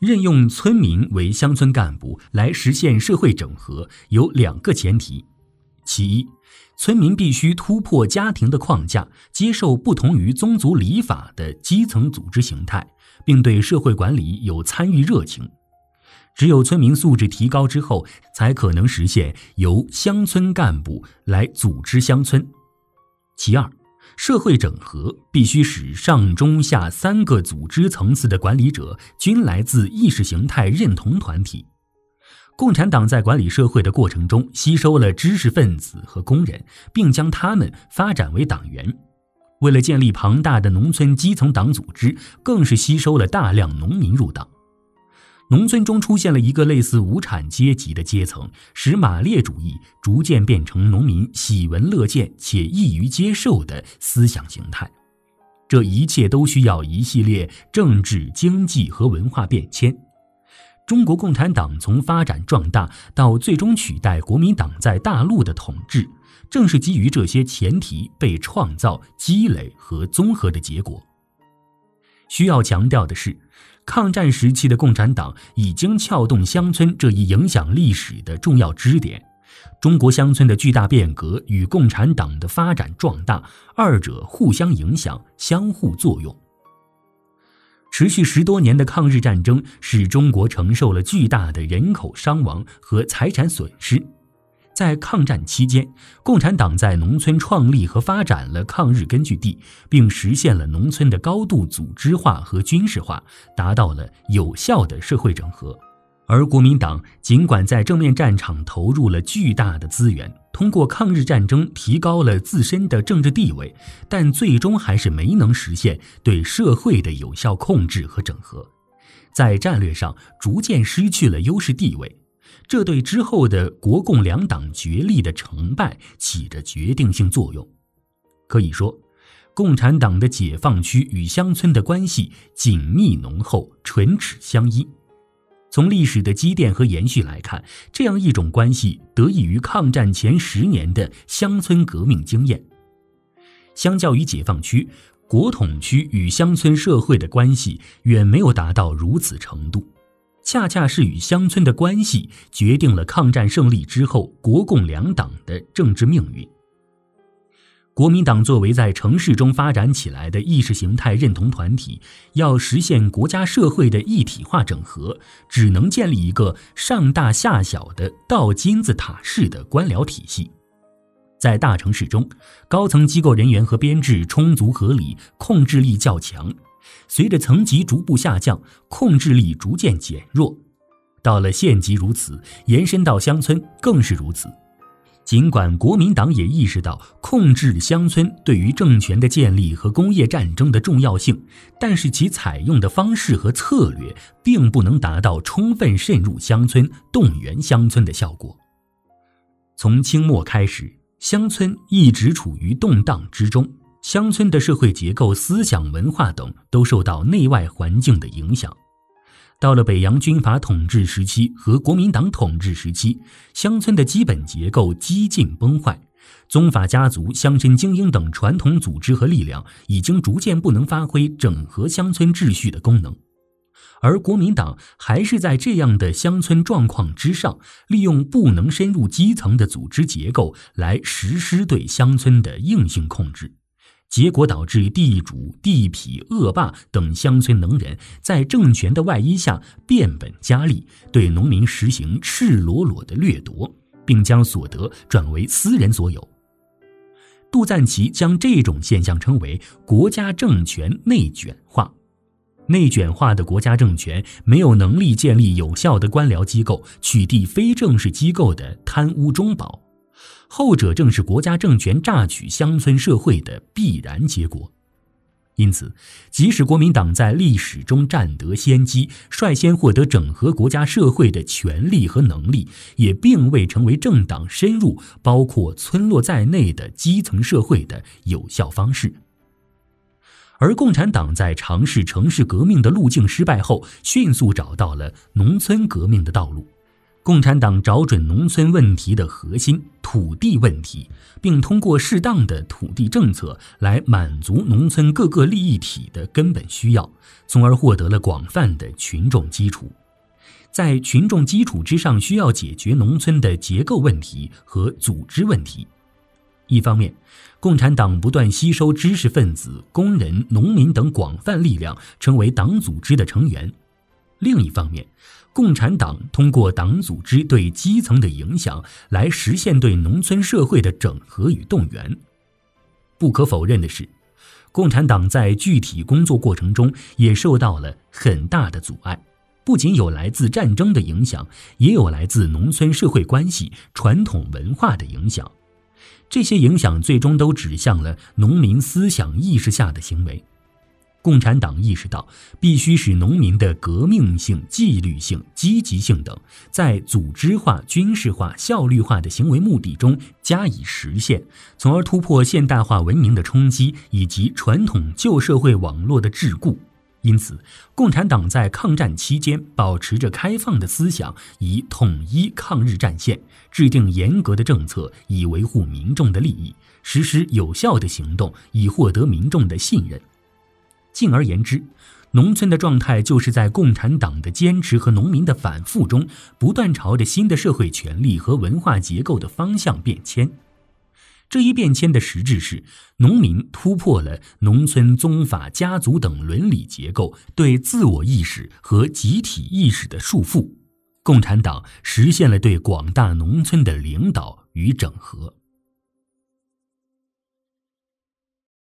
任用村民为乡村干部来实现社会整合有2个前提。其一，村民必须突破家庭的框架，接受不同于宗族礼法的基层组织形态，并对社会管理有参与热情。只有村民素质提高之后，才可能实现由乡村干部来组织乡村。其二，社会整合必须使上中下3个组织层次的管理者均来自意识形态认同团体。共产党在管理社会的过程中，吸收了知识分子和工人，并将他们发展为党员。为了建立庞大的农村基层党组织，更是吸收了大量农民入党。农村中出现了一个类似无产阶级的阶层，使马列主义逐渐变成农民喜闻乐见且易于接受的思想形态。这一切都需要一系列政治、经济和文化变迁。中国共产党从发展壮大到最终取代国民党在大陆的统治，正是基于这些前提被创造、积累和综合的结果。需要强调的是，抗战时期的共产党已经撬动乡村这一影响历史的重要支点。中国乡村的巨大变革与共产党的发展壮大，二者互相影响，相互作用。持续10多年的抗日战争使中国承受了巨大的人口伤亡和财产损失。在抗战期间，共产党在农村创立和发展了抗日根据地，并实现了农村的高度组织化和军事化，达到了有效的社会整合。而国民党尽管在正面战场投入了巨大的资源，通过抗日战争提高了自身的政治地位，但最终还是没能实现对社会的有效控制和整合，在战略上逐渐失去了优势地位。这对之后的国共两党角力的成败起着决定性作用。可以说，共产党的解放区与乡村的关系紧密浓厚，唇齿相依。从历史的积淀和延续来看，这样一种关系得益于抗战前10年的乡村革命经验。相较于解放区，国统区与乡村社会的关系远没有达到如此程度。恰恰是与乡村的关系决定了抗战胜利之后国共两党的政治命运。国民党作为在城市中发展起来的意识形态认同团体，要实现国家社会的一体化整合，只能建立一个上大下小的倒金字塔式的官僚体系。在大城市中，高层机构人员和编制充足合理，控制力较强。随着层级逐步下降，控制力逐渐减弱。到了县级如此，延伸到乡村更是如此。尽管国民党也意识到控制乡村对于政权的建立和工业战争的重要性，但是其采用的方式和策略并不能达到充分渗入乡村、动员乡村的效果。从清末开始，乡村一直处于动荡之中，乡村的社会结构、思想、文化等都受到内外环境的影响。到了北洋军阀统治时期和国民党统治时期，乡村的基本结构几近崩坏，宗法家族、乡绅精英等传统组织和力量已经逐渐不能发挥整合乡村秩序的功能。而国民党还是在这样的乡村状况之上，利用不能深入基层的组织结构来实施对乡村的硬性控制。结果导致地主、地痞、恶霸等乡村能人在政权的外衣下变本加厉，对农民实行赤裸裸的掠夺，并将所得转为私人所有。杜赞奇将这种现象称为国家政权内卷化。内卷化的国家政权没有能力建立有效的官僚机构，取缔非正式机构的贪污中饱，后者正是国家政权榨取乡村社会的必然结果。因此，即使国民党在历史中占得先机，率先获得整合国家社会的权力和能力，也并未成为政党深入包括村落在内的基层社会的有效方式。而共产党在尝试城市革命的路径失败后，迅速找到了农村革命的道路。 共产党找准农村问题的核心土地问题，并通过适当的土地政策来满足农村各个利益体的根本需要，从而获得了广泛的群众基础。在群众基础之上，需要解决农村的结构问题和组织问题。一方面，共产党不断吸收知识分子、工人、农民等广泛力量，成为党组织的成员；另一方面，共产党通过党组织对基层的影响，来实现对农村社会的整合与动员。不可否认的是，共产党在具体工作过程中也受到了很大的阻碍，不仅有来自战争的影响，也有来自农村社会关系、传统文化的影响。这些影响最终都指向了农民思想意识下的行为。共产党意识到，必须使农民的革命性、纪律性、积极性等，在组织化、军事化、效率化的行为目的中加以实现，从而突破现代化文明的冲击以及传统旧社会网络的桎梏。因此，共产党在抗战期间保持着开放的思想，以统一抗日战线，制定严格的政策，以维护民众的利益，实施有效的行动，以获得民众的信任。进而言之，农村的状态就是在共产党的坚持和农民的反复中，不断朝着新的社会权力和文化结构的方向变迁。这一变迁的实质是，农民突破了农村宗法、家族等伦理结构对自我意识和集体意识的束缚，共产党实现了对广大农村的领导与整合。